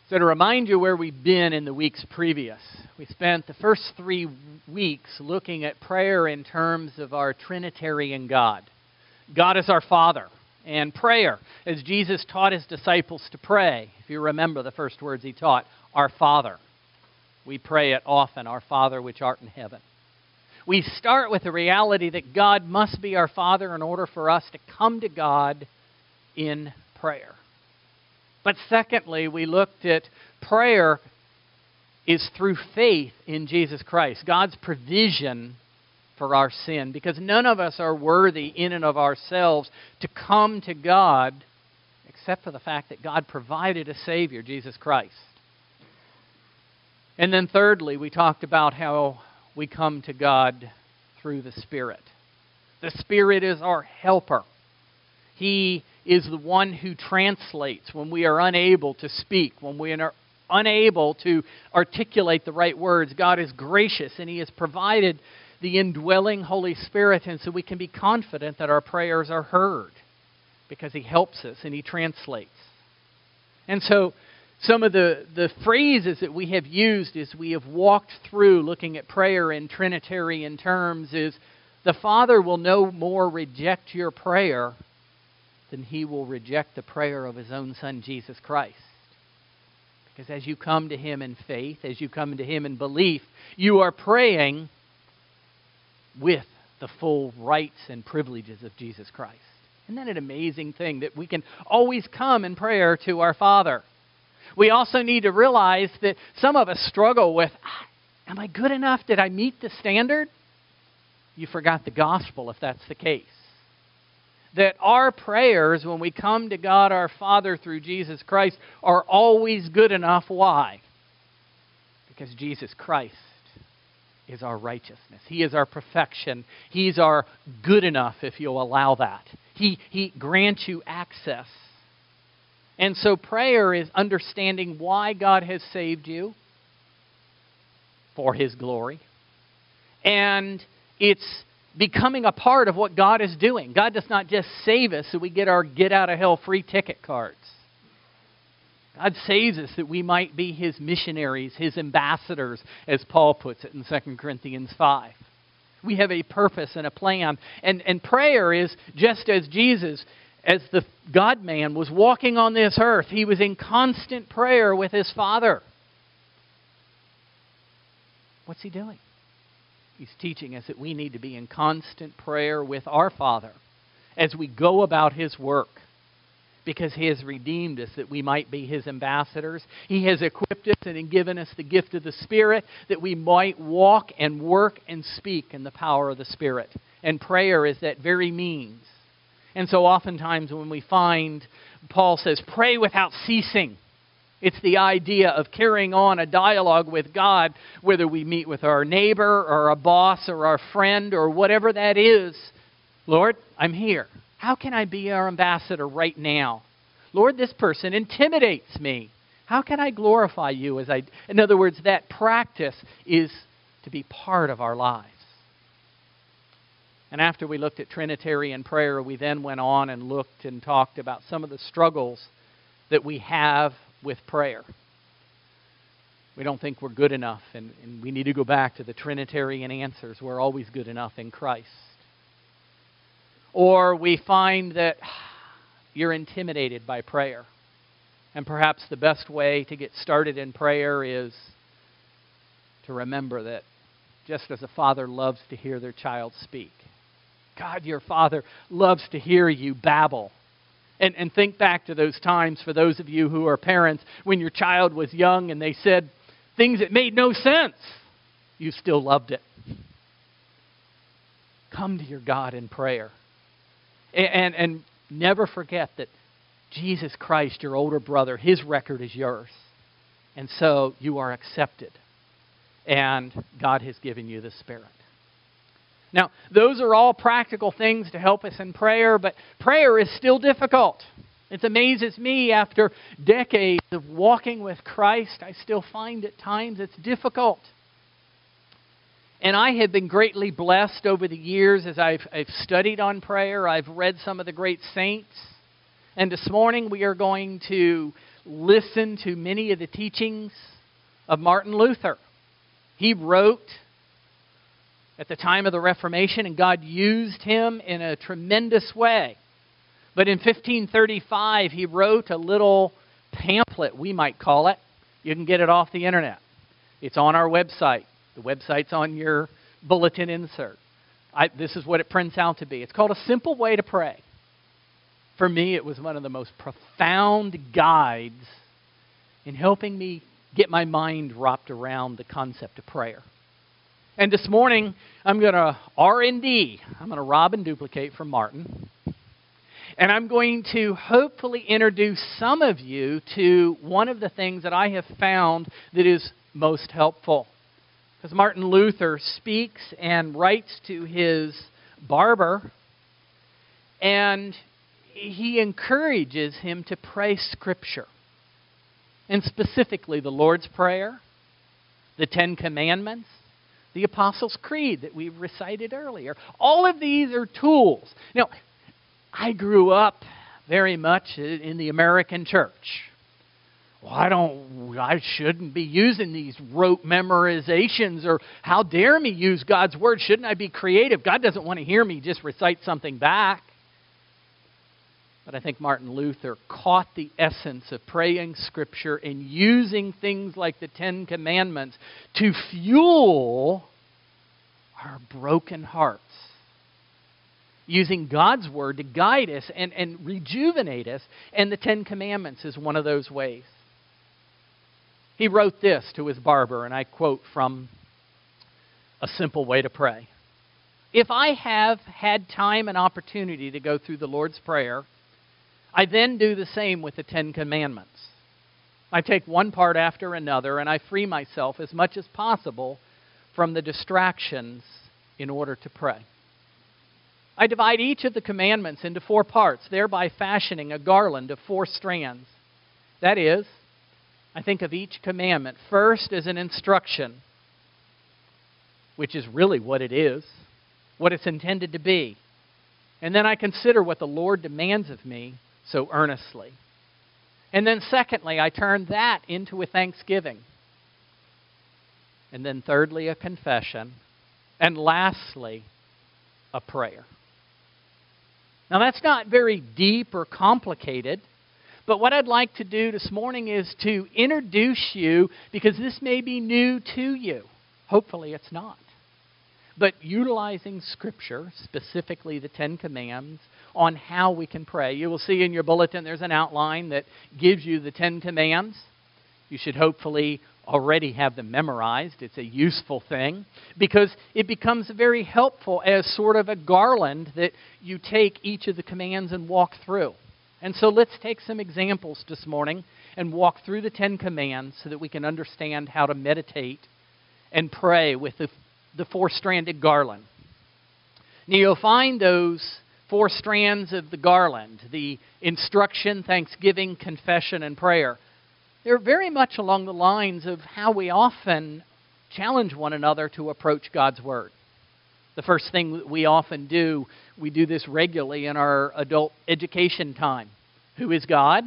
So to remind you where we've been in the weeks previous, we spent the first 3 weeks looking at prayer in terms of our Trinitarian God. God is our Father, and prayer, as Jesus taught His disciples to pray. If you remember the first words He taught, our Father. We pray it often, our Father which art in heaven. We start with the reality that God must be our Father in order for us to come to God in prayer. But secondly, we looked at prayer is through faith in Jesus Christ, God's provision for our sin, because none of us are worthy in and of ourselves to come to God except for the fact that God provided a Savior, Jesus Christ. And then thirdly, we talked about how we come to God through the Spirit. The Spirit is our helper. He is the one who translates when we are unable to speak, when we are unable to articulate the right words. God is gracious, and He has provided the indwelling Holy Spirit, and so we can be confident that our prayers are heard because He helps us and He translates. And so some of the phrases that we have used as we have walked through looking at prayer in Trinitarian terms is, the Father will no more reject your prayer than He will reject the prayer of His own Son, Jesus Christ. Because as you come to Him in faith, as you come to Him in belief, you are praying with the full rights and privileges of Jesus Christ. Isn't that an amazing thing, that we can always come in prayer to our Father? We also need to realize that some of us struggle with, am I good enough? Did I meet the standard? You forgot the gospel if that's the case. That our prayers, when we come to God our Father through Jesus Christ, are always good enough. Why? Because Jesus Christ is our righteousness. He is our perfection. He's our good enough, if you'll allow that. He grants you access. And so prayer is understanding why God has saved you for His glory. And it's becoming a part of what God is doing. God does not just save us so we get our get-out-of-hell free ticket cards. God saves us that we might be His missionaries, His ambassadors, as Paul puts it in 2 Corinthians 5. We have a purpose and a plan. And prayer is just as Jesus, as the God-man, was walking on this earth. He was in constant prayer with His Father. What's He doing? He's teaching us that we need to be in constant prayer with our Father as we go about His work, because He has redeemed us that we might be His ambassadors. He has equipped us and given us the gift of the Spirit that we might walk and work and speak in the power of the Spirit. And prayer is that very means. And so oftentimes when we find, Paul says, pray without ceasing. It's the idea of carrying on a dialogue with God, whether we meet with our neighbor or a boss or our friend or whatever that is. Lord, I'm here. How can I be our ambassador right now? Lord, this person intimidates me. How can I glorify You as I... In other words, that practice is to be part of our lives. And after we looked at Trinitarian prayer, we then went on and looked and talked about some of the struggles that we have with prayer. We don't think we're good enough, and we need to go back to the Trinitarian answers. We're always good enough in Christ. Or we find that you're intimidated by prayer. And perhaps the best way to get started in prayer is to remember that just as a father loves to hear their child speak, God, your Father, loves to hear you babble. And think back to those times, for those of you who are parents, when your child was young and they said things that made no sense. You still loved it. Come to your God in prayer. And never forget that Jesus Christ, your older brother, His record is yours. And so you are accepted. And God has given you the Spirit. Now, those are all practical things to help us in prayer, but prayer is still difficult. It amazes me, after decades of walking with Christ, I still find at times it's difficult. And I have been greatly blessed over the years as I've studied on prayer. I've read some of the great saints. And this morning we are going to listen to many of the teachings of Martin Luther. He wrote at the time of the Reformation, and God used him in a tremendous way. But in 1535, he wrote a little pamphlet, we might call it. You can get it off the internet. It's on our website. The website's on your bulletin insert. This is what it prints out to be. It's called A Simple Way to Pray. For me, it was one of the most profound guides in helping me get my mind wrapped around the concept of prayer. And this morning, I'm going to R&D. I'm going to rob and duplicate from Martin. And I'm going to hopefully introduce some of you to one of the things that I have found that is most helpful. Because Martin Luther speaks and writes to his barber, and he encourages him to pray Scripture. And specifically the Lord's Prayer, the Ten Commandments, the Apostles' Creed that we recited earlier. All of these are tools. Now, I grew up very much in the American church. Well, I shouldn't be using these rote memorizations, or how dare me use God's Word? Shouldn't I be creative? God doesn't want to hear me just recite something back. But I think Martin Luther caught the essence of praying Scripture and using things like the Ten Commandments to fuel our broken hearts. Using God's Word to guide us and rejuvenate us, and the Ten Commandments is one of those ways. He wrote this to his barber, and I quote from A Simple Way to Pray. If I have had time and opportunity to go through the Lord's Prayer, I then do the same with the Ten Commandments. I take one part after another, and I free myself as much as possible from the distractions in order to pray. I divide each of the commandments into 4 parts, thereby fashioning a garland of 4 strands. That is, I think of each commandment first as an instruction, which is really what it is, what it's intended to be. And then I consider what the Lord demands of me so earnestly. And then secondly, I turn that into a thanksgiving. And then thirdly, a confession. And lastly, a prayer. Now that's not very deep or complicated, but what I'd like to do this morning is to introduce you, because this may be new to you. Hopefully it's not. But utilizing Scripture, specifically the Ten Commandments, on how we can pray. You will see in your bulletin there's an outline that gives you the Ten Commands. You should hopefully already have them memorized. It's a useful thing because it becomes very helpful as sort of a garland that you take each of the commands and walk through. And so let's take some examples this morning and walk through the Ten Commands so that we can understand how to meditate and pray with the 4-stranded garland. Now you'll find those 4 strands of the garland, the instruction, thanksgiving, confession, and prayer. They're very much along the lines of how we often challenge one another to approach God's Word. The first thing that we often do, we do this regularly in our adult education time. Who is God?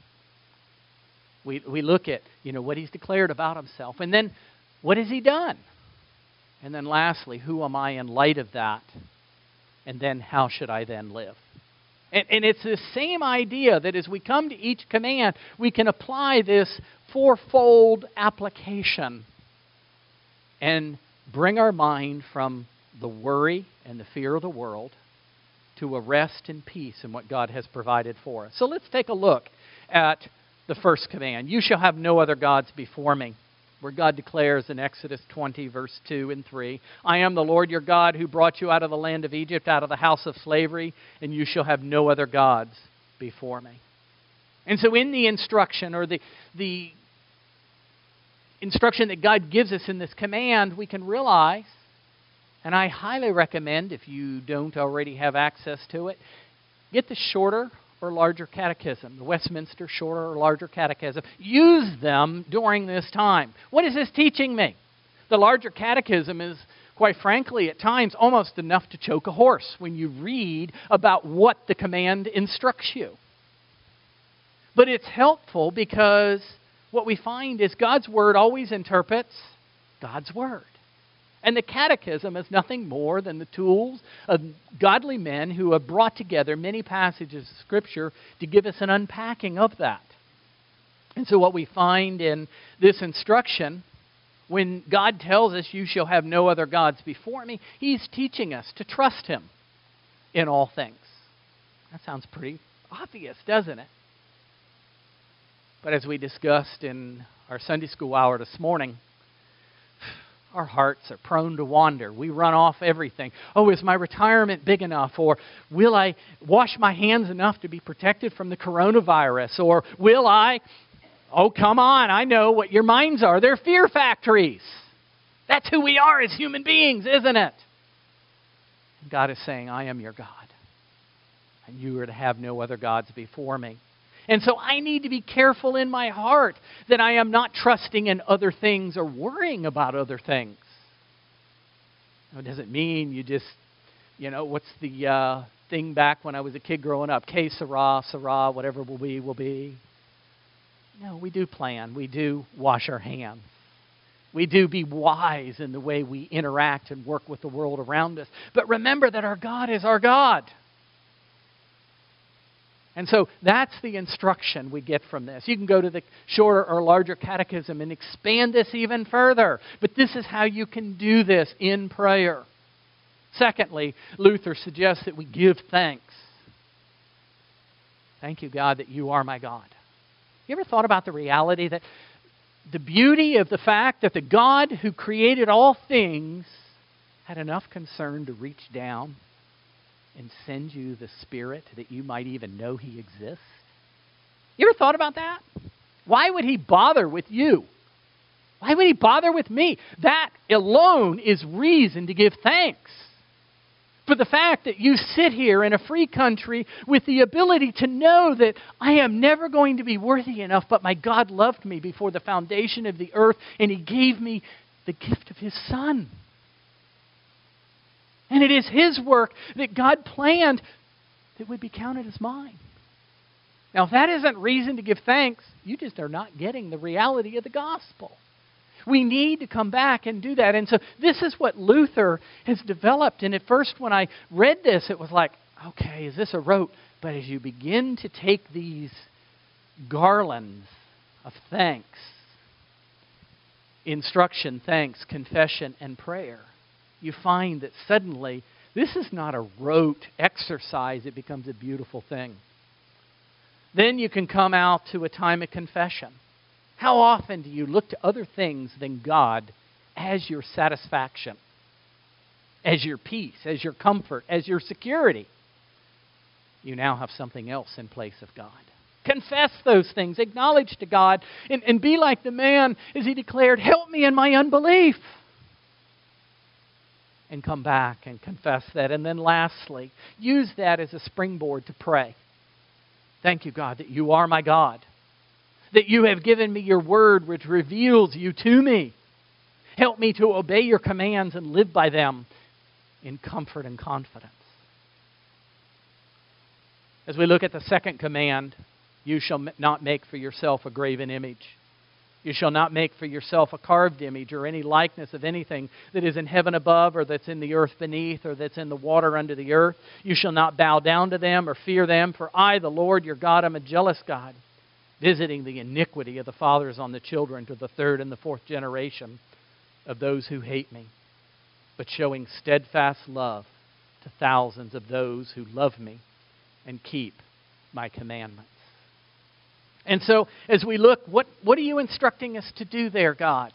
We look at, what He's declared about Himself. And then, what has He done? And then lastly, who am I in light of that? And then, how should I then live? And it's the same idea that as we come to each command, we can apply this 4-fold application and bring our mind from the worry and the fear of the world to a rest and peace in what God has provided for us. So let's take a look at the first command. You shall have no other gods before me. Where God declares in Exodus 20, verse 2 and 3, I am the Lord your God who brought you out of the land of Egypt, out of the house of slavery, and you shall have no other gods before me. And so in the instruction, or the instruction that God gives us in this command, we can realize, and I highly recommend, if you don't already have access to it, get the shorter or larger catechism, the Westminster Shorter or Larger Catechism. Use them during this time. What is this teaching me? The larger catechism is, quite frankly, at times almost enough to choke a horse when you read about what the command instructs you. But it's helpful because what we find is God's Word always interprets God's Word. And the Catechism is nothing more than the tools of godly men who have brought together many passages of Scripture to give us an unpacking of that. And so what we find in this instruction, when God tells us, "You shall have no other gods before me," He's teaching us to trust Him in all things. That sounds pretty obvious, doesn't it? But as we discussed in our Sunday school hour this morning, our hearts are prone to wander. We run off everything. Oh, is my retirement big enough? Or will I wash my hands enough to be protected from the coronavirus? Or will I... Oh, come on, I know what your minds are. They're fear factories. That's who we are as human beings, isn't it? And God is saying, "I am your God, and you are to have no other gods before me." And so I need to be careful in my heart that I am not trusting in other things or worrying about other things. It doesn't mean you just, what's the thing back when I was a kid growing up? Que sera, sera, whatever will be, will be. No, we do plan. We do wash our hands. We do be wise in the way we interact and work with the world around us. But remember that our God is our God. And so that's the instruction we get from this. You can go to the shorter or larger catechism and expand this even further. But this is how you can do this in prayer. Secondly, Luther suggests that we give thanks. Thank you, God, that you are my God. You ever thought about the reality that the beauty of the fact that the God who created all things had enough concern to reach down and send you the Spirit that you might even know He exists? You ever thought about that? Why would He bother with you? Why would He bother with me? That alone is reason to give thanks for the fact that you sit here in a free country with the ability to know that I am never going to be worthy enough, but my God loved me before the foundation of the earth, and He gave me the gift of His Son. And it is His work that God planned that would be counted as mine. Now, if that isn't reason to give thanks, you just are not getting the reality of the gospel. We need to come back and do that. And so this is what Luther has developed. And at first when I read this, it was like, okay, is this a rote? But as you begin to take these garlands of thanks, instruction, thanks, confession, and prayer, you find that suddenly this is not a rote exercise. It becomes a beautiful thing. Then you can come out to a time of confession. How often do you look to other things than God as your satisfaction, as your peace, as your comfort, as your security? You now have something else in place of God. Confess those things. Acknowledge to God. And be like the man as he declared, "Help me in my unbelief." And come back and confess that. And then lastly, use that as a springboard to pray. Thank you, God, that you are my God. That you have given me your word which reveals you to me. Help me to obey your commands and live by them in comfort and confidence. As we look at the second command, you shall not make for yourself a graven image. You shall not make for yourself a carved image or any likeness of anything that is in heaven above or that's in the earth beneath or that's in the water under the earth. You shall not bow down to them or fear them, for I, the Lord your God, am a jealous God, visiting the iniquity of the fathers on the children to the third and the fourth generation of those who hate me, but showing steadfast love to thousands of those who love me and keep my commandments. And so, as we look, what are you instructing us to do there, God?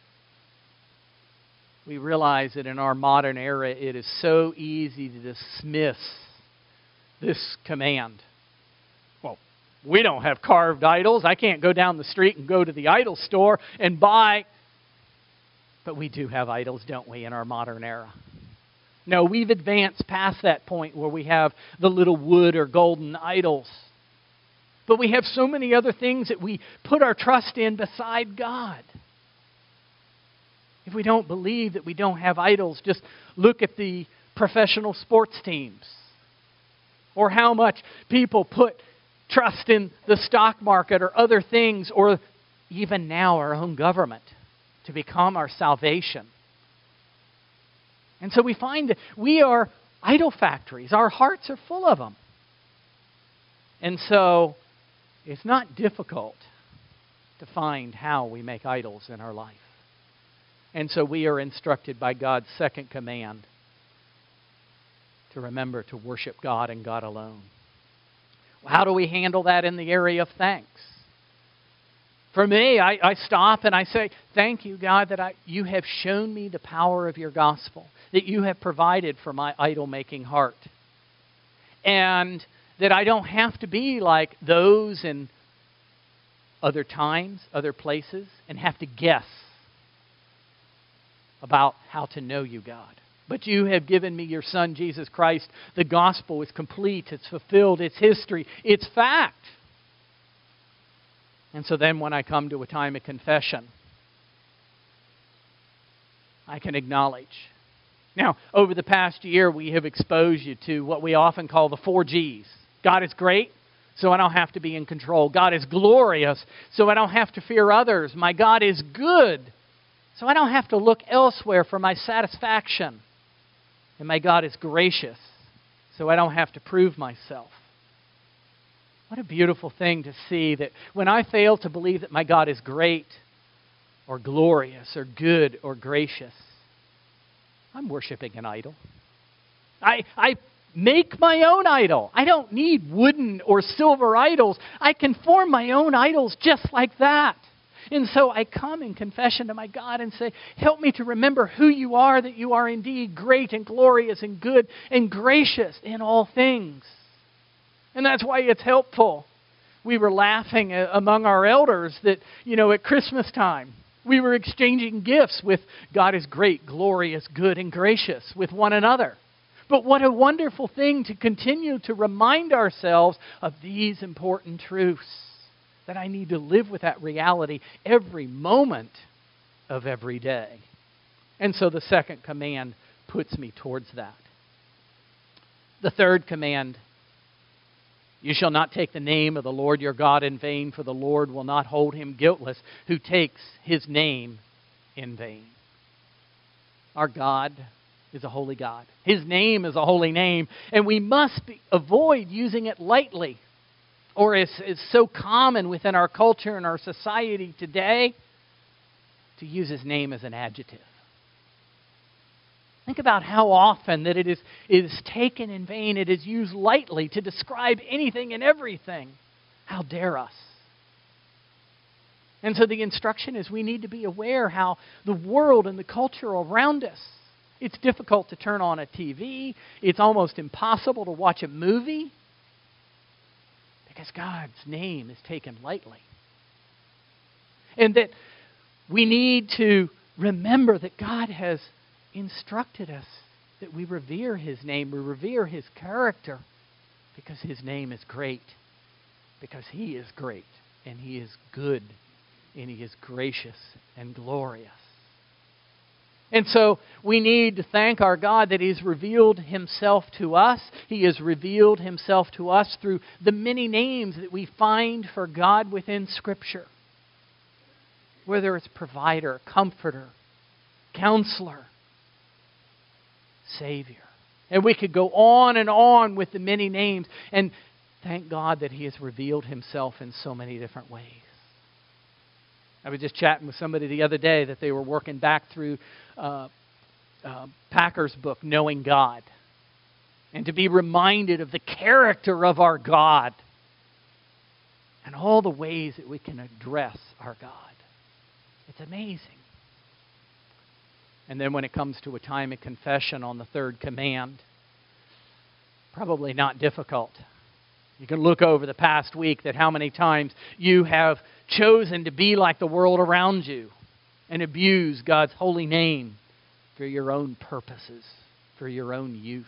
We realize that in our modern era, it is so easy to dismiss this command. Well, we don't have carved idols. I can't go down the street and go to the idol store and buy. But we do have idols, don't we, in our modern era? No, we've advanced past that point where we have the little wood or golden idols. But we have so many other things that we put our trust in beside God. If we don't believe that we don't have idols, just look at the professional sports teams. Or how much people put trust in the stock market or other things, or even now our own government to become our salvation. And so we find that we are idol factories. Our hearts are full of them. And so it's not difficult to find how we make idols in our life. And so we are instructed by God's second command to remember to worship God and God alone. Well, how do we handle that in the area of thanks? For me, I stop and I say, thank you, God, that you have shown me the power of your gospel, that you have provided for my idol-making heart. And that I don't have to be like those in other times, other places, and have to guess about how to know you, God. But you have given me your Son, Jesus Christ. The gospel is complete, it's fulfilled, it's history, it's fact. And so then when I come to a time of confession, I can acknowledge. Now, over the past year, we have exposed you to what we often call the 4 Gs. God is great, so I don't have to be in control. God is glorious, so I don't have to fear others. My God is good, so I don't have to look elsewhere for my satisfaction. And my God is gracious, so I don't have to prove myself. What a beautiful thing to see that when I fail to believe that my God is great or glorious or good or gracious, I'm worshiping an idol. I make my own idol. I don't need wooden or silver idols. I can form my own idols just like that. And so I come in confession to my God and say, help me to remember who you are, that you are indeed great and glorious and good and gracious in all things. And that's why it's helpful. We were laughing among our elders that, at Christmas time, we were exchanging gifts with God is great, glorious, good, and gracious with one another. But what a wonderful thing to continue to remind ourselves of these important truths, that I need to live with that reality every moment of every day. And so the second command puts me towards that. The third command, you shall not take the name of the Lord your God in vain, for the Lord will not hold him guiltless who takes his name in vain. Our God is a holy God. His name is a holy name, and we must avoid using it lightly, or as is so common within our culture and our society today, to use his name as an adjective. Think about how often that it is taken in vain, it is used lightly to describe anything and everything. How dare us? And so the instruction is we need to be aware how the world and the culture around us, it's difficult to turn on a TV. It's almost impossible to watch a movie because God's name is taken lightly. And that we need to remember that God has instructed us that we revere his name, we revere his character, because his name is great, because he is great, and he is good, and he is gracious and glorious. And so we need to thank our God that he's revealed himself to us. He has revealed himself to us through the many names that we find for God within Scripture. Whether it's provider, comforter, counselor, Savior. And we could go on with the many names. And thank God that he has revealed himself in so many different ways. I was just chatting with somebody the other day that they were working back through Packer's book, Knowing God. And to be reminded of the character of our God and all the ways that we can address our God. It's amazing. And then when it comes to a time of confession on the third command, probably not difficult. You can look over the past week that how many times you have chosen to be like the world around you and abuse God's holy name for your own purposes, for your own use.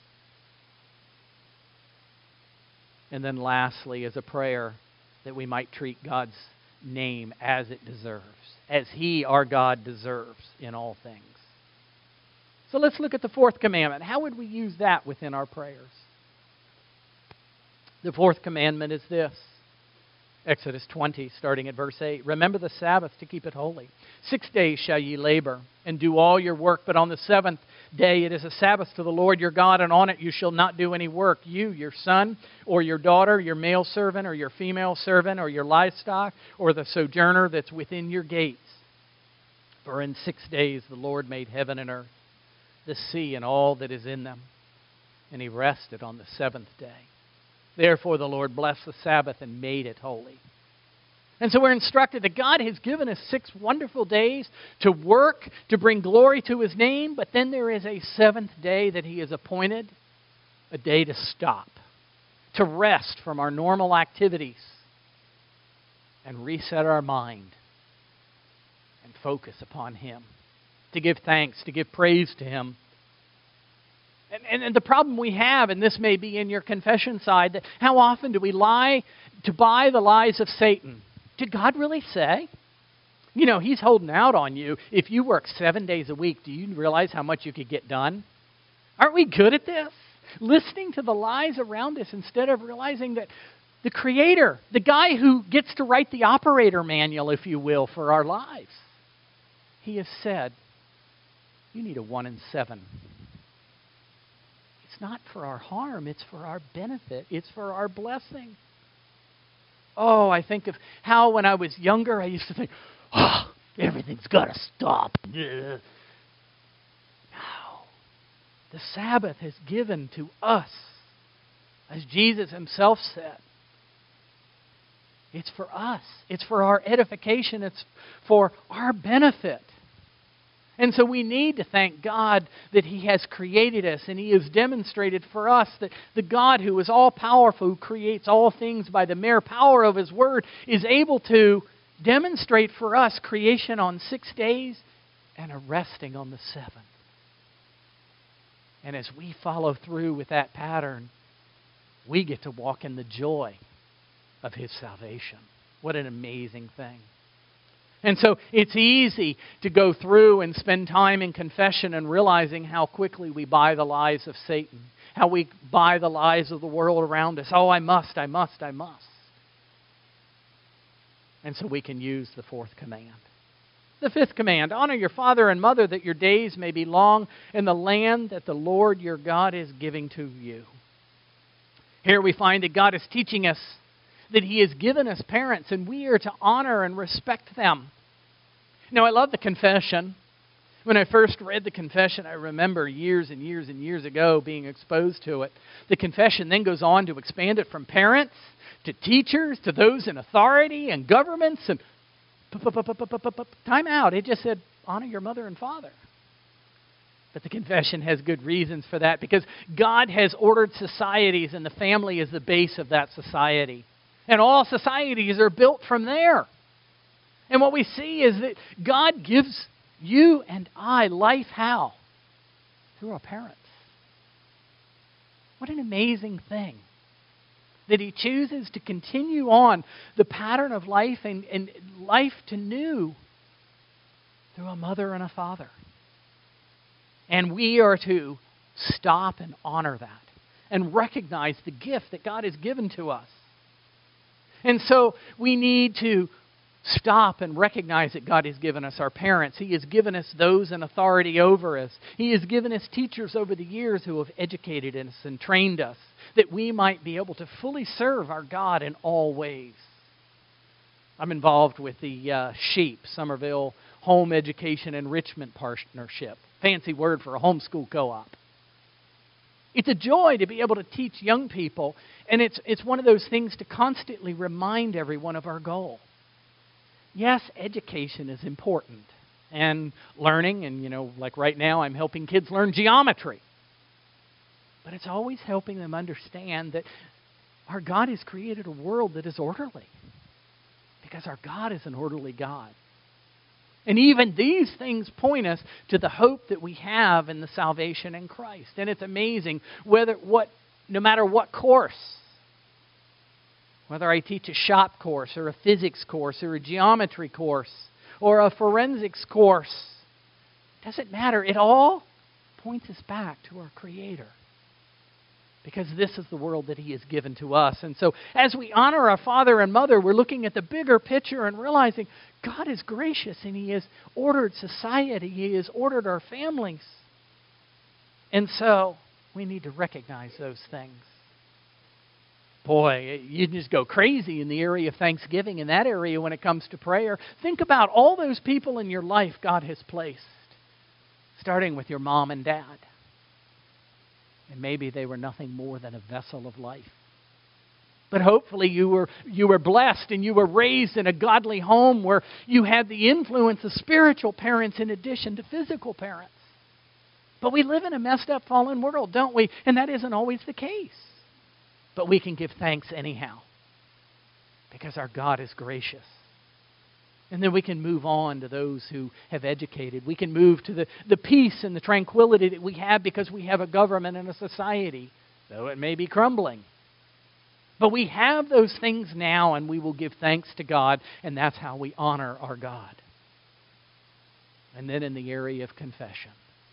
And then lastly, as a prayer, that we might treat God's name as it deserves, as he, our God, deserves in all things. So let's look at the fourth commandment. How would we use that within our prayers? The fourth commandment is this. Exodus 20, starting at verse 8. Remember the Sabbath to keep it holy. 6 days shall ye labor and do all your work, but on the seventh day it is a Sabbath to the Lord your God, and on it you shall not do any work. You, your son, or your daughter, your male servant, or your female servant, or your livestock, or the sojourner that's within your gates. For in 6 days the Lord made heaven and earth, the sea and all that is in them, and He rested on the seventh day. Therefore the Lord blessed the Sabbath and made it holy. And so we're instructed that God has given us 6 wonderful days to work, to bring glory to His name, but then there is a seventh day that He has appointed, a day to stop, to rest from our normal activities and reset our mind and focus upon Him, to give thanks, to give praise to Him. And the problem we have, and this may be in your confession side, that how often do we lie to buy the lies of Satan? Did God really say? You know, He's holding out on you. If you work 7 days a week, do you realize how much you could get done? Aren't we good at this? Listening to the lies around us instead of realizing that the Creator, the guy who gets to write the operator manual, if you will, for our lives, He has said, you need a 1 in 7. It's not for our harm. It's for our benefit. It's for our blessing. Oh, I think of how when I was younger, I used to think, oh, everything's got to stop. No. The Sabbath is given to us, as Jesus Himself said. It's for us. It's for our edification. It's for our benefit. And so we need to thank God that He has created us, and He has demonstrated for us that the God who is all-powerful, who creates all things by the mere power of His Word, is able to demonstrate for us creation on 6 days and a resting on the seventh. And as we follow through with that pattern, we get to walk in the joy of His salvation. What an amazing thing. And so it's easy to go through and spend time in confession and realizing how quickly we buy the lies of Satan, how we buy the lies of the world around us. Oh, I must. And so we can use the fourth command. The fifth command, honor your father and mother that your days may be long in the land that the Lord your God is giving to you. Here we find that God is teaching us that He has given us parents, and we are to honor and respect them. Now, I love the confession. When I first read the confession, I remember years and years and years ago being exposed to it. The confession then goes on to expand it from parents to teachers to those in authority and governments. And time out. It just said, honor your mother and father. But the confession has good reasons for that, because God has ordered societies, and the family is the base of that society. And all societies are built from there. And what we see is that God gives you and I life how? Through our parents. What an amazing thing. That He chooses to continue on the pattern of life and life to new through a mother and a father. And we are to stop and honor that and recognize the gift that God has given to us. And so we need to stop and recognize that God has given us our parents. He has given us those in authority over us. He has given us teachers over the years who have educated us and trained us, that we might be able to fully serve our God in all ways. I'm involved with the SHEEP, Somerville Home Education Enrichment Partnership. Fancy word for a homeschool co-op. It's a joy to be able to teach young people, and it's one of those things to constantly remind everyone of our goal. Yes, education is important, and learning, and like right now I'm helping kids learn geometry. But it's always helping them understand that our God has created a world that is orderly, because our God is an orderly God. And even these things point us to the hope that we have in the salvation in Christ. And it's amazing no matter what course, whether I teach a shop course or a physics course or a geometry course or a forensics course, it doesn't matter. It all points us back to our Creator. because this is the world that He has given to us. And so as we honor our father and mother, we're looking at the bigger picture and realizing God is gracious and He has ordered society. He has ordered our families. And so we need to recognize those things. Boy, you just go crazy in the area of thanksgiving, in that area when it comes to prayer. Think about all those people in your life God has placed, starting with your mom and dad. And maybe they were nothing more than a vessel of life. But hopefully you were blessed and you were raised in a godly home where you had the influence of spiritual parents in addition to physical parents. But we live in a messed up, fallen world, don't we? And that isn't always the case. But we can give thanks anyhow, because our God is gracious. And then we can move on to those who have educated. We can move to the peace and the tranquility that we have because we have a government and a society, though it may be crumbling. But we have those things now, and we will give thanks to God, and that's how we honor our God. And then in the area of confession.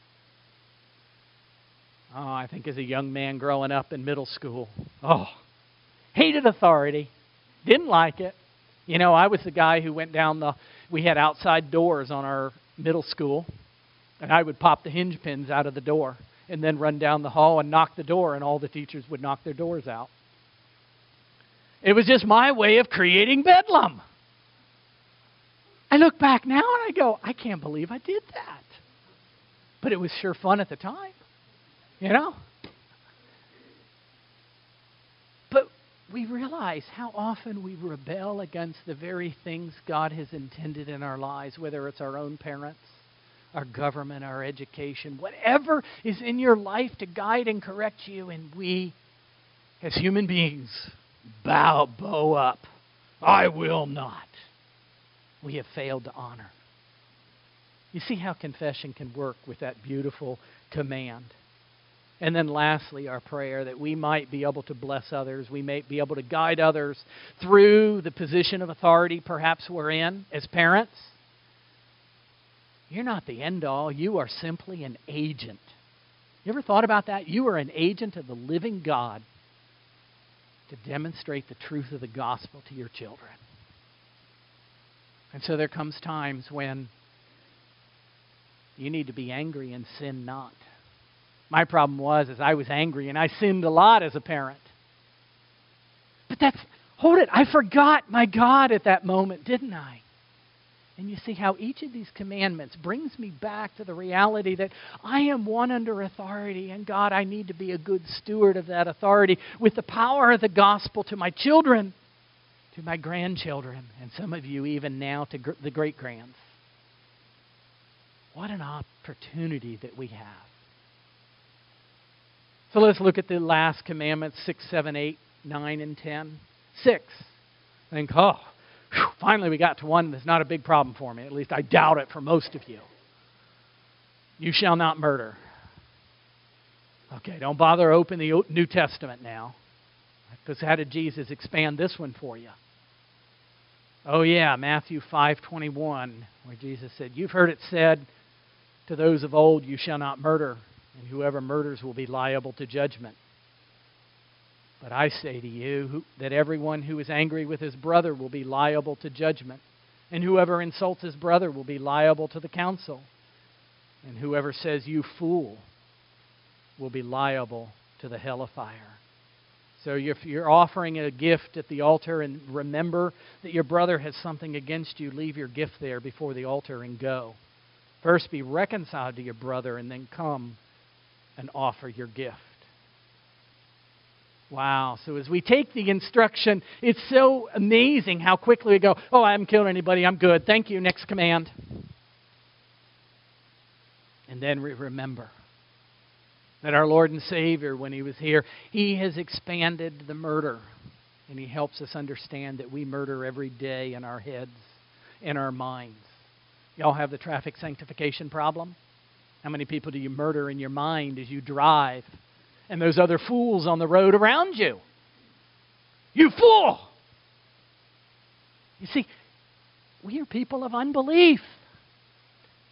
Oh, I think as a young man growing up in middle school, hated authority, didn't like it. You know, I was the guy who went down we had outside doors on our middle school, and I would pop the hinge pins out of the door and then run down the hall and knock the door, and all the teachers would knock their doors out. It was just my way of creating bedlam. I look back now and I go, I can't believe I did that. But it was sure fun at the time. You know? But we realize how often we rebel against the very things God has intended in our lives, whether it's our own parents, our government, our education, whatever is in your life to guide and correct you, and we, as human beings, bow up. I will not. We have failed to honor. You see how confession can work with that beautiful command. And then lastly, our prayer that we might be able to bless others. We may be able to guide others through the position of authority perhaps we're in as parents. You're not the end all. You are simply an agent. You ever thought about that? You are an agent of the living God to demonstrate the truth of the gospel to your children. And so there comes times when you need to be angry and sin not. My problem was I was angry and I sinned a lot as a parent. But I forgot my God at that moment, didn't I? And you see how each of these commandments brings me back to the reality that I am one under authority, and God, I need to be a good steward of that authority with the power of the gospel to my children, to my grandchildren, and some of you even now to the great-grands. What an opportunity that we have. So let's look at the last commandments, 6, 7, 8, 9, and 10. 6. Think, finally we got to one that's not a big problem for me. At least I doubt it for most of you. You shall not murder. Okay, don't bother open the New Testament now. Because how did Jesus expand this one for you? Oh yeah, Matthew 5:21, where Jesus said, "You've heard it said to those of old, you shall not murder, and whoever murders will be liable to judgment. But I say to you that everyone who is angry with his brother will be liable to judgment, and whoever insults his brother will be liable to the council, and whoever says, 'You fool,' will be liable to the hell of fire." So if you're offering a gift at the altar and remember that your brother has something against you, leave your gift there before the altar and go. First be reconciled to your brother and then come and offer your gift. Wow. So as we take the instruction, it's so amazing how quickly we go, I haven't killed anybody, I'm good. Thank you, next command. And then we remember that our Lord and Savior, when He was here, He has expanded the murder. And He helps us understand that we murder every day in our heads, in our minds. Y'all have the traffic sanctification problem? How many people do you murder in your mind as you drive? And those other fools on the road around you. You fool! You see, we are people of unbelief.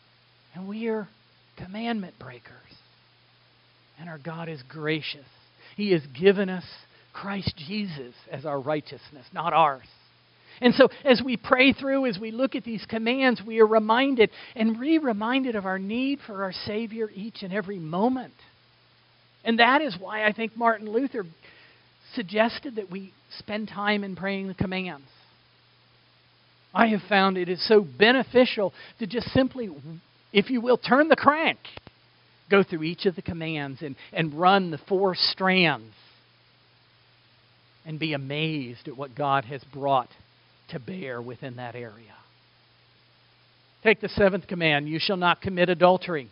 And we are commandment breakers. And our God is gracious. He has given us Christ Jesus as our righteousness, not ours. And so as we pray through, as we look at these commands, we are reminded and re-reminded of our need for our Savior each and every moment. And that is why I think Martin Luther suggested that we spend time in praying the commands. I have found it is so beneficial to just simply, if you will, turn the crank, go through each of the commands and run the 4 strands and be amazed at what God has brought to bear within that area. Take the 7th command, you shall not commit adultery.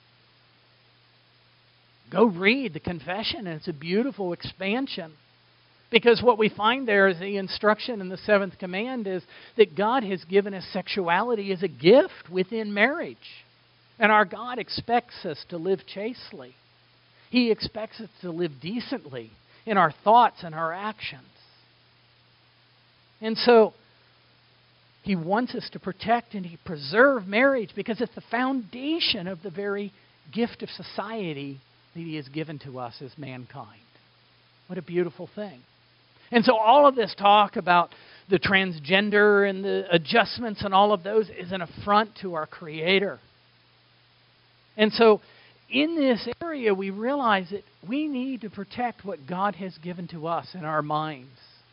Go read the confession, and it's a beautiful expansion. Because what we find there is the instruction in the 7th command is that God has given us sexuality as a gift within marriage. And our God expects us to live chastely. He expects us to live decently in our thoughts and our actions. And so He wants us to protect and preserve marriage because it's the foundation of the very gift of society that He has given to us as mankind. What a beautiful thing. And so all of this talk about the transgender and the adjustments and all of those is an affront to our Creator. And so in this area, we realize that we need to protect what God has given to us in our minds.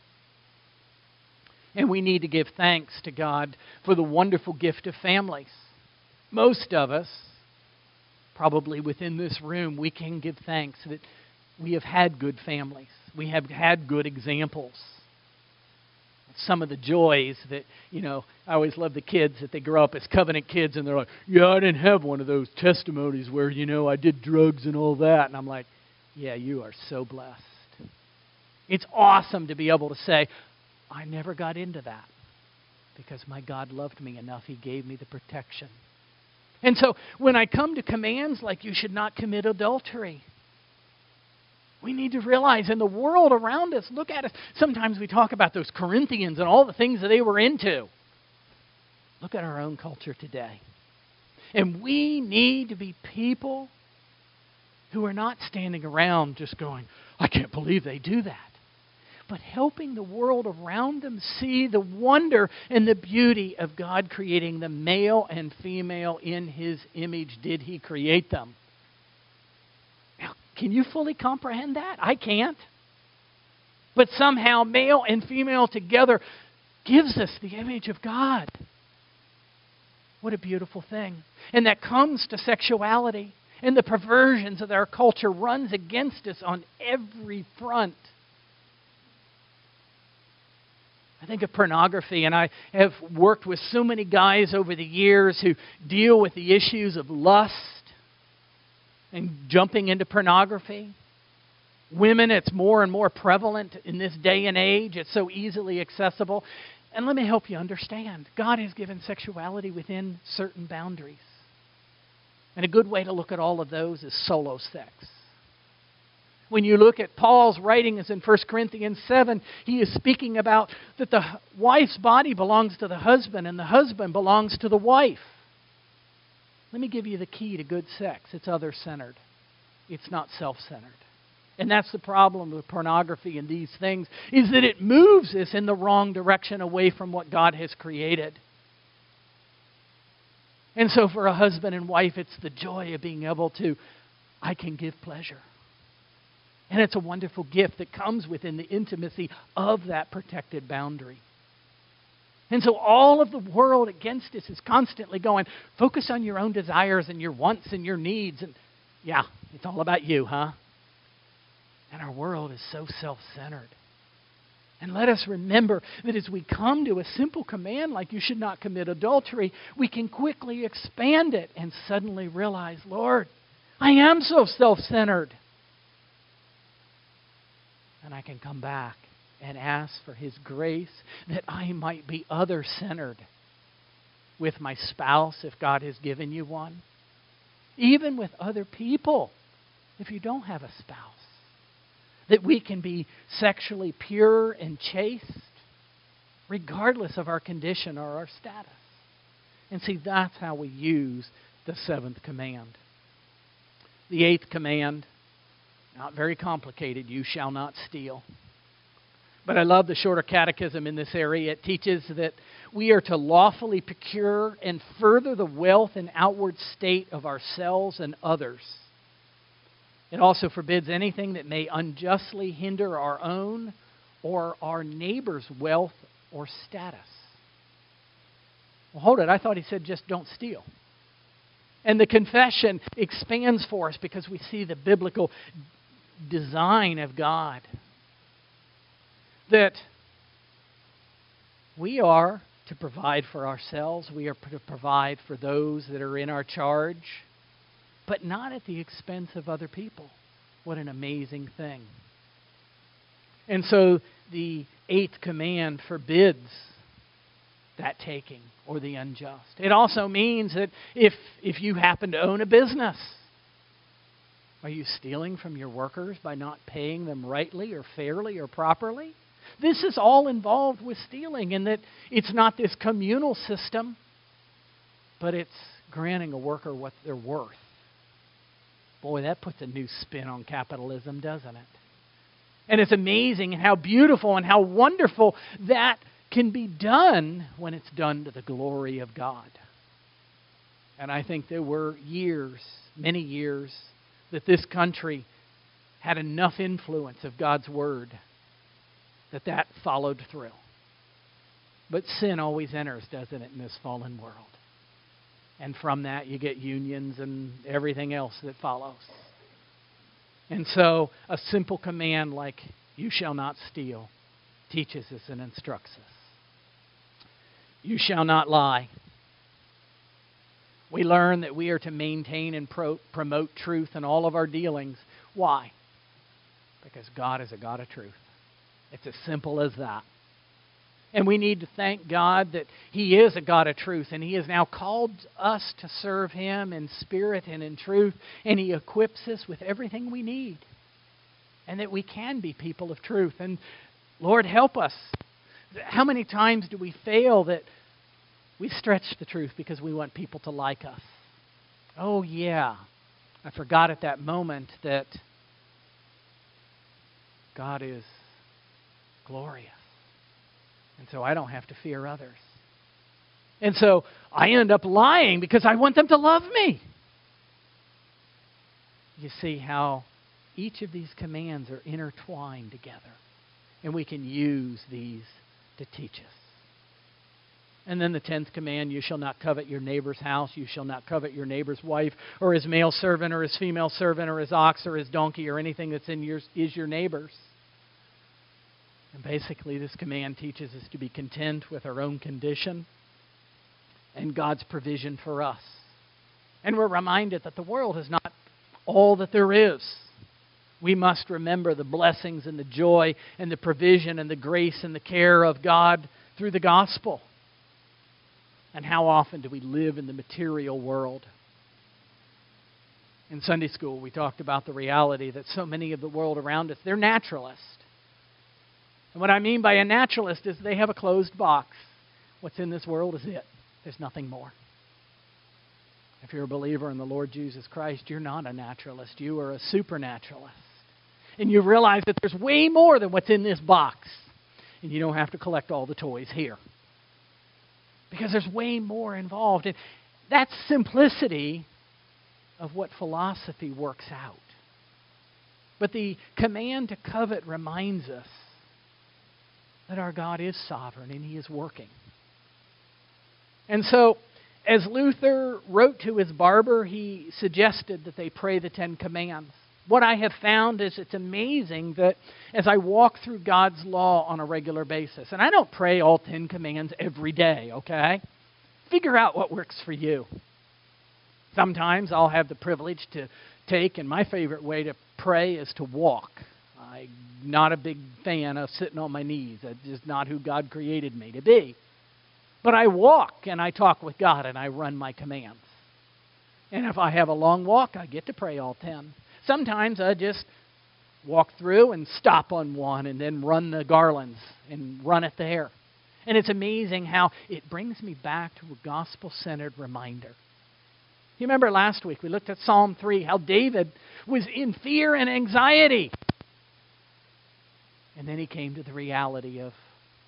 And we need to give thanks to God for the wonderful gift of families. Most of us, probably within this room, we can give thanks that we have had good families. We have had good examples. Some of the joys that, I always love the kids that they grow up as covenant kids and they're like, yeah, I didn't have one of those testimonies where, I did drugs and all that. And I'm like, yeah, you are so blessed. It's awesome to be able to say, I never got into that because my God loved me enough. He gave me the protection. And so when I come to commands like you should not commit adultery, we need to realize in the world around us, look at us. Sometimes we talk about those Corinthians and all the things that they were into. Look at our own culture today. And we need to be people who are not standing around just going, I can't believe they do that. But helping the world around them see the wonder and the beauty of God creating them male and female in His image did He create them. Now, can you fully comprehend that? I can't. But somehow male and female together gives us the image of God. What a beautiful thing. And that comes to sexuality. And the perversions of our culture runs against us on every front. I think of pornography, and I have worked with so many guys over the years who deal with the issues of lust and jumping into pornography. Women, it's more and more prevalent in this day and age. It's so easily accessible. And let me help you understand. God has given sexuality within certain boundaries. And a good way to look at all of those is solo sex. When you look at Paul's writings in 1 Corinthians 7, he is speaking about that the wife's body belongs to the husband and the husband belongs to the wife. Let me give you the key to good sex. It's other-centered. It's not self-centered. And that's the problem with pornography and these things, is that it moves us in the wrong direction away from what God has created. And so for a husband and wife, it's the joy of being able to, I can give pleasure. And it's a wonderful gift that comes within the intimacy of that protected boundary. And so all of the world against us is constantly going, focus on your own desires and your wants and your needs. And yeah, it's all about you, huh? And our world is so self-centered. And let us remember that as we come to a simple command like you should not commit adultery, we can quickly expand it and suddenly realize, Lord, I am so self-centered. And I can come back and ask for His grace that I might be other-centered with my spouse if God has given you one. Even with other people if you don't have a spouse. That we can be sexually pure and chaste regardless of our condition or our status. And see, that's how we use the 7th command. The 8th command, Not very complicated. You shall not steal. But I love the Shorter Catechism in this area. It teaches that we are to lawfully procure and further the wealth and outward state of ourselves and others. It also forbids anything that may unjustly hinder our own or our neighbor's wealth or status. Well, hold it. I thought he said just don't steal. And the confession expands for us because we see the biblical design of God. That we are to provide for ourselves. We are to provide for those that are in our charge, but not at the expense of other people. What an amazing thing. And so the 8th command forbids that taking or the unjust. It also means that if you happen to own a business, are you stealing from your workers by not paying them rightly or fairly or properly? This is all involved with stealing, in that it's not this communal system, but it's granting a worker what they're worth. Boy, that puts a new spin on capitalism, doesn't it? And it's amazing how beautiful and how wonderful that can be done when it's done to the glory of God. And I think there were years, many years, that this country had enough influence of God's Word that followed through. But sin always enters, doesn't it, in this fallen world. And from that you get unions and everything else that follows. And so a simple command like, you shall not steal, teaches us and instructs us. You shall not lie. We learn that we are to maintain and promote truth in all of our dealings. Why? Because God is a God of truth. It's as simple as that. And we need to thank God that He is a God of truth, and He has now called us to serve Him in spirit and in truth, and He equips us with everything we need, and that we can be people of truth. And Lord, help us. How many times do we fail that we stretch the truth because we want people to like us? Oh, yeah. I forgot at that moment that God is glorious. And so I don't have to fear others. And so I end up lying because I want them to love me. You see how each of these commands are intertwined together. And we can use these to teach us. And then the 10th command, you shall not covet your neighbor's house, you shall not covet your neighbor's wife, or his male servant, or his female servant, or his ox, or his donkey, or anything that's is your neighbor's. And basically this command teaches us to be content with our own condition and God's provision for us. And we're reminded that the world is not all that there is. We must remember the blessings and the joy and the provision and the grace and the care of God through the gospel. And how often do we live in the material world? In Sunday school, we talked about the reality that so many of the world around us, they're naturalists. And what I mean by a naturalist is they have a closed box. What's in this world is it. There's nothing more. If you're a believer in the Lord Jesus Christ, you're not a naturalist. You are a supernaturalist. And you realize that there's way more than what's in this box. And you don't have to collect all the toys here. Because there's way more involved. And that's simplicity of what philosophy works out. But the command to covet reminds us that our God is sovereign and He is working. And so, as Luther wrote to his barber, he suggested that they pray the 10 commands. What I have found is it's amazing that as I walk through God's law on a regular basis, and I don't pray all 10 commands every day, okay? Figure out what works for you. Sometimes I'll have the privilege to take, and my favorite way to pray is to walk. I'm not a big fan of sitting on my knees. That's just not who God created me to be. But I walk and I talk with God and I run my commands. And if I have a long walk, I get to pray all 10. Sometimes I just walk through and stop on one and then run the garlands and run it there. And it's amazing how it brings me back to a gospel-centered reminder You remember last week we looked at Psalm 3, how David was in fear and anxiety. And then he came to the reality of,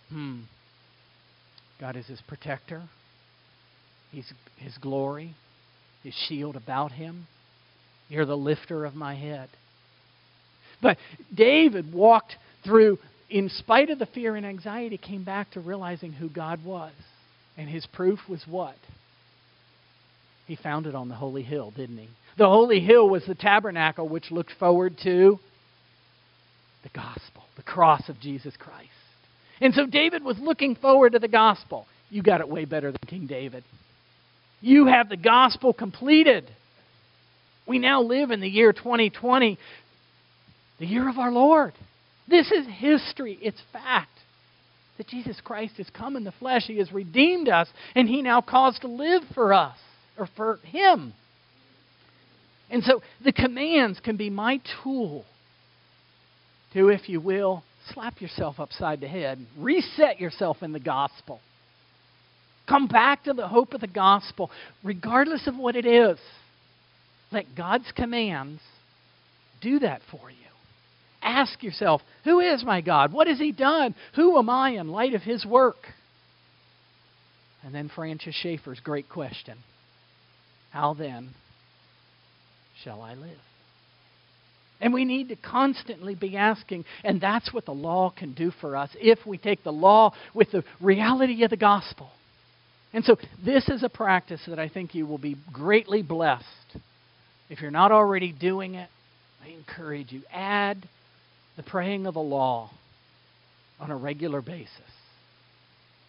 God is his protector. He's his glory, his shield about him. You're the lifter of my head. But David walked through, in spite of the fear and anxiety, came back to realizing who God was. And his proof was what? He found it on the holy hill, didn't he? The holy hill was the tabernacle which looked forward to the gospel, the cross of Jesus Christ. And so David was looking forward to the gospel. You got it way better than King David. You have the gospel completed. We now live in the year 2020, the year of our Lord. This is history. It's fact that Jesus Christ has come in the flesh. He has redeemed us, and He now calls to live for us, or for Him. And so the commands can be my tool to, if you will, slap yourself upside the head, reset yourself in the gospel. Come back to the hope of the gospel, regardless of what it is. Let God's commands do that for you. Ask yourself, who is my God? What has He done? Who am I in light of His work? And then Francis Schaeffer's great question, how then shall I live? And we need to constantly be asking, and that's what the law can do for us if we take the law with the reality of the gospel. And so this is a practice that I think you will be greatly blessed. If you're not already doing it, I encourage you, add the praying of the law on a regular basis.